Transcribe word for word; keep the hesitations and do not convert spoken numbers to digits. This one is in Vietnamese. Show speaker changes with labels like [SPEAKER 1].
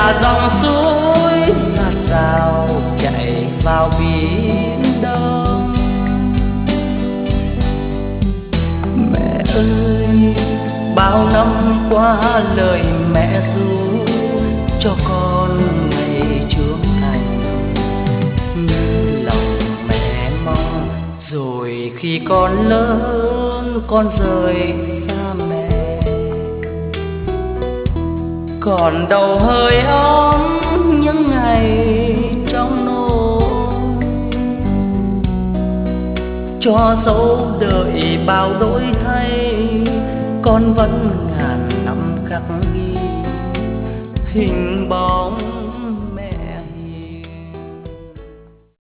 [SPEAKER 1] là dòng suối là sao chạy vào biển đông. Mẹ ơi, bao năm qua lời mẹ ru cho con ngày trưởng thành, như lòng mẹ mong rồi khi con lớn con rời xa mẹ. Còn đầu hơi ấm những ngày trong nôi, cho dấu đợi bao đổi thay, con vẫn ngàn năm khắc ghi hình bóng